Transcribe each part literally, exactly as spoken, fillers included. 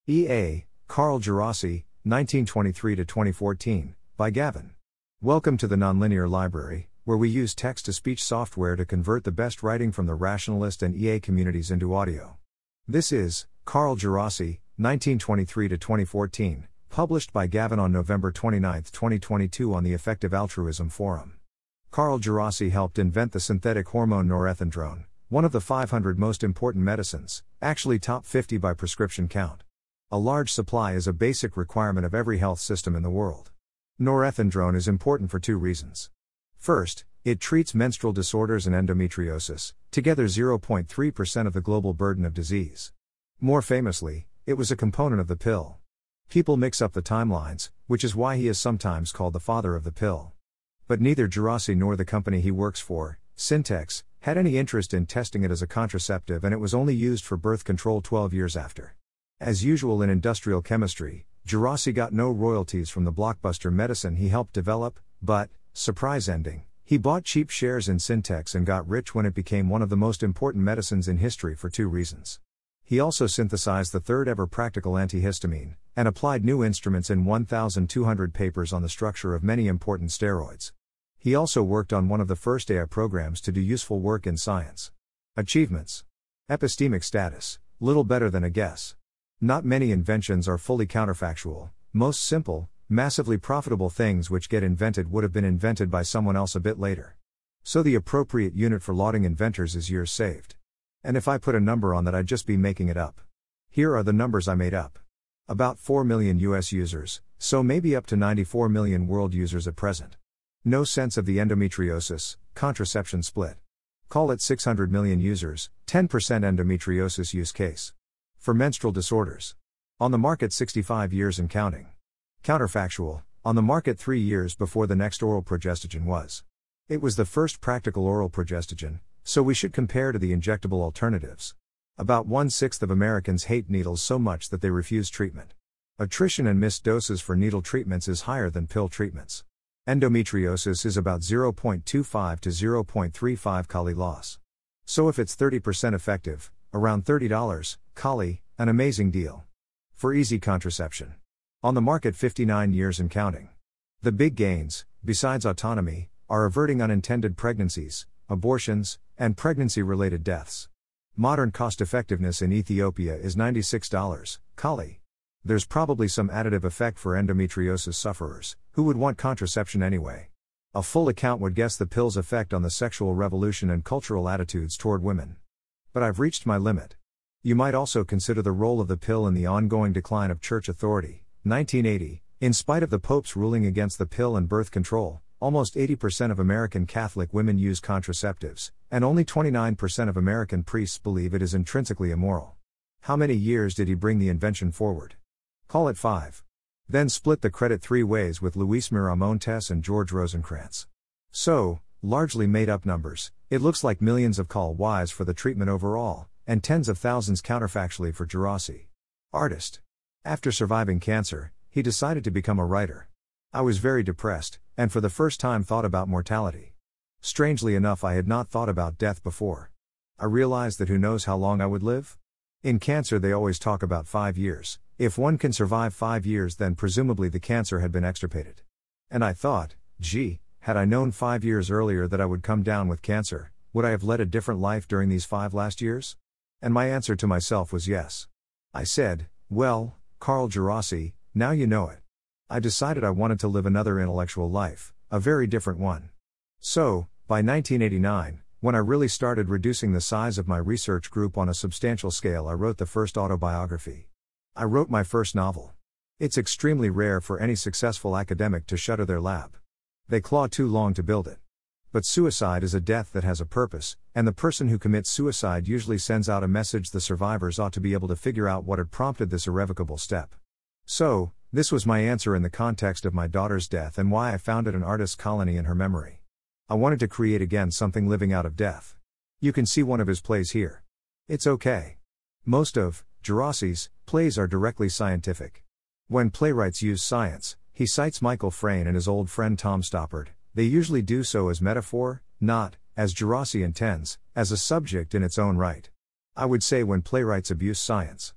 E A. Carl Djerassi, nineteen twenty-three to twenty fourteen, by Gavin. Welcome to the Nonlinear Library, where we use text-to-speech software to convert the best writing from the rationalist and E A communities into audio. This is Carl Djerassi, nineteen twenty-three to twenty fourteen, published by Gavin on November twenty-ninth, twenty twenty-two on the Effective Altruism Forum. Carl Djerassi helped invent the synthetic hormone norethindrone, one of the five hundred most important medicines, actually top fifty by prescription count. A large supply is a basic requirement of every health system in the world. Norethindrone is important for two reasons. First, it treats menstrual disorders and endometriosis, together zero point three percent of the global burden of disease. More famously, it was a component of the pill. People mix up the timelines, which is why he is sometimes called the father of the pill. But neither Djerassi nor the company he works for, Syntex, had any interest in testing it as a contraceptive, and it was only used for birth control twelve years after. As usual in industrial chemistry, Djerassi got no royalties from the blockbuster medicine he helped develop, but, surprise ending, he bought cheap shares in Syntex and got rich when it became one of the most important medicines in history for two reasons. He also synthesized the third ever practical antihistamine, and applied new instruments in one thousand two hundred papers on the structure of many important steroids. He also worked on one of the first A I programs to do useful work in science. Achievements. Epistemic status, little better than a guess. Not many inventions are fully counterfactual. Most simple, massively profitable things which get invented would have been invented by someone else a bit later. So the appropriate unit for lauding inventors is years saved. And if I put a number on that, I'd just be making it up. Here are the numbers I made up. About four million U S users, so maybe up to ninety-four million world users at present. No sense of the endometriosis, contraception split. Call it six hundred million users, ten percent endometriosis use case. For menstrual disorders. On the market sixty-five years and counting. Counterfactual, on the market three years before the next oral progestogen was. It was the first practical oral progestogen, so we should compare to the injectable alternatives. About one-sixth of Americans hate needles so much that they refuse treatment. Attrition and missed doses for needle treatments is higher than pill treatments. Endometriosis is about zero point two five to zero point three five Kali loss. So if it's thirty percent effective, around thirty dollars, Kali, an amazing deal. For easy contraception. On the market fifty-nine years and counting. The big gains, besides autonomy, are averting unintended pregnancies, abortions, and pregnancy-related deaths. Modern cost-effectiveness in Ethiopia is ninety-six dollars, Kali. There's probably some additive effect for endometriosis sufferers, who would want contraception anyway. A full account would guess the pill's effect on the sexual revolution and cultural attitudes toward women. But I've reached my limit. You might also consider the role of the pill in the ongoing decline of church authority. nineteen eighty, in spite of the Pope's ruling against the pill and birth control, almost eighty percent of American Catholic women use contraceptives, and only twenty-nine percent of American priests believe it is intrinsically immoral. How many years did he bring the invention forward? Call it five. Then split the credit three ways with Luis Miramontes and George Rosencrantz. So, largely made-up numbers, it looks like millions of call Ys for the treatment overall, and tens of thousands counterfactually for Djerassi. Artist. After surviving cancer, he decided to become a writer. I was very depressed, and for the first time thought about mortality. Strangely enough, I had not thought about death before. I realized that who knows how long I would live? In cancer they always talk about five years. If one can survive five years, then presumably the cancer had been extirpated. And I thought, gee, had I known five years earlier that I would come down with cancer, would I have led a different life during these five last years? And my answer to myself was yes. I said, well, Carl Djerassi, now you know it. I decided I wanted to live another intellectual life, a very different one. So, by nineteen eighty-nine, when I really started reducing the size of my research group on a substantial scale, I wrote the first autobiography. I wrote my first novel. It's extremely rare for any successful academic to shutter their lab. They claw too long to build it. But suicide is a death that has a purpose, and the person who commits suicide usually sends out a message the survivors ought to be able to figure out what had prompted this irrevocable step. So, this was my answer in the context of my daughter's death and why I founded an artist's colony in her memory. I wanted to create again something living out of death. You can see one of his plays here. It's okay. Most of Djerassi's plays are directly scientific. When playwrights use science, he cites Michael Frayn and his old friend Tom Stoppard, they usually do so as metaphor, not, as Djerassi intends, as a subject in its own right. I would say when playwrights abuse science.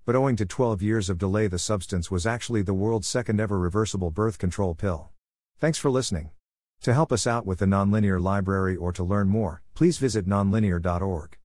but owing to twelve years of delay, the substance was actually the world's second ever reversible birth control pill. Thanks for listening. To help us out with the Nonlinear Library or to learn more, please visit nonlinear dot org.